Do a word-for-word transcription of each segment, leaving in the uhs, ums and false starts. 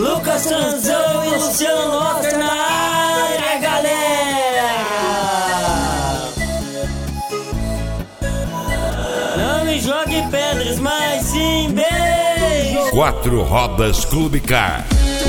Lucas Transão e Luciano Lopes na área, galera. Não me jogue pedras, mas sim beijos. Quatro Rodas Clube Car.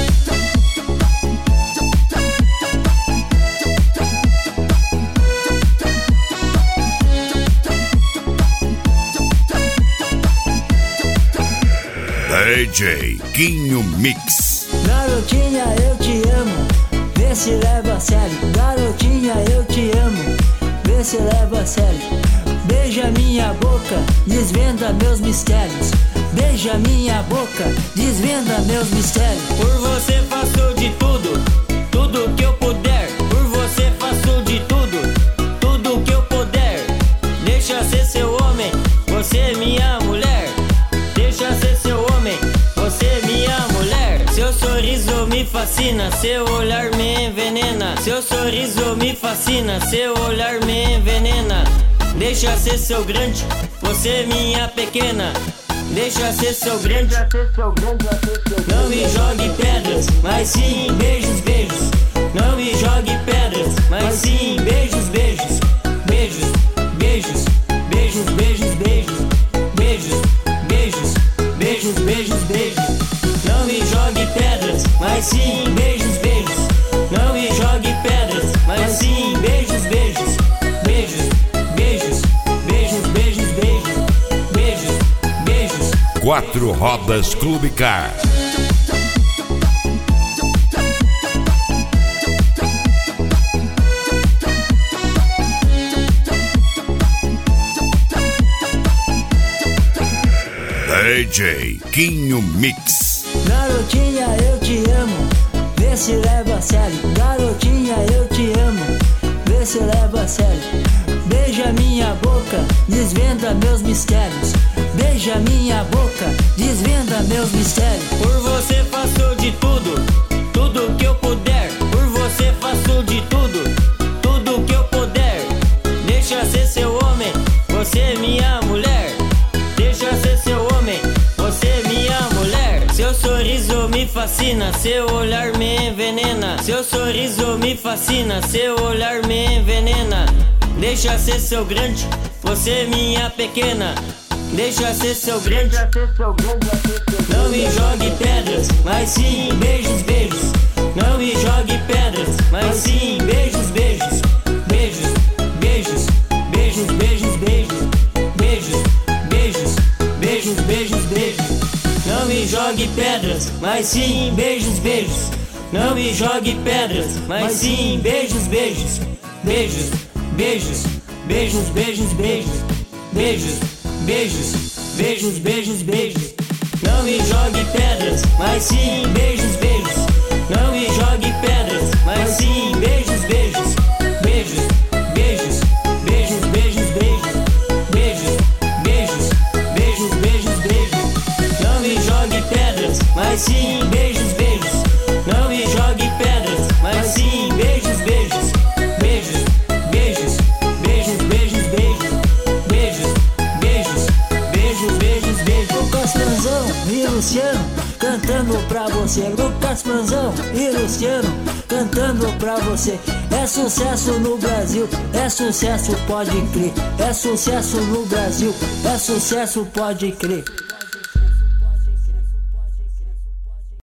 D J Quinho Mix. Garotinha, eu te amo, vê se leva a sério. Garotinha, eu te amo, vê se leva a sério. Beija minha boca, desvenda meus mistérios. Beija minha boca, desvenda meus mistérios. Por você faço de tudo, tudo que eu puder. Por você faço de tudo, tudo que eu puder. Deixa ser seu homem, você é minha mulher. Deixa ser seu homem, você é minha mulher. Seu sorriso me fascina, seu olhar me envenena. Seu sorriso me fascina, seu olhar me envenena. Deixa ser seu grande, você é minha pequena. Deixa ser seu grande. Não me jogue pedras, mas sim beijos, beijos. Não me jogue pedras, mas sim beijos, beijos. Beijos, beijos, beijos, beijos, beijos. Beijos, beijos, beijos, beijos, beijos. Não me jogue pedras, mas sim beijos, beijos. Não me jogue pedras, mas sim beijos, beijos. Beijos, beijos, beijos, beijos, beijos. Beijos, beijos. Quatro Rodas Clube Car. D J Quinho Mix. Garotinha, eu te amo, vê se leva a sério. Garotinha, eu te amo, vê se leva a sério. Beija minha boca, desvenda meus mistérios. Beija minha boca, desvenda meus mistérios. Por você faço de tudo, tudo que eu puder. Por você faço de tudo, tudo que eu puder. Deixa ser seu homem, você é minha mulher. Deixa ser seu homem, você é minha mulher. Seu sorriso me fascina, seu olhar me envenena. Seu sorriso me fascina, seu olhar me envenena. Deixa ser seu grande, você é minha pequena. Deixa ser seu grande. Não me jogue pedras, mas sim beijos, beijos. Não me jogue pedras, mas sim beijos, beijos. Beijos, beijos, beijos, beijos, beijos. Beijos, beijos, beijos, beijos, beijos. Não me jogue pedras, mas sim beijos, beijos. Não me jogue pedras, mas sim beijos, beijos. Beijos, beijos, beijos, beijos, beijos. Beijos, beijos, beijos, beijos, beijos. Não me jogue pedras, mas sim beijos, beijos. Não me jogue pedras, mas sim beijos, beijos. Beijos, beijos, beijos, beijos, beijos. Beijos, beijos, beijos, beijos, beijos. Não me jogue pedras, mas sim beijos, beijos. Não me jogue pedras, mas sim beijos, beijos. Beijos, beijos, beijos, beijos, beijos. Beijos, beijos, beijos, beijos, beijos. Lucas Transão e Luciano cantando pra você. Lucas Transão e Luciano cantando pra você. É sucesso no Brasil, é sucesso, pode crer. É sucesso no Brasil, é sucesso, pode crer.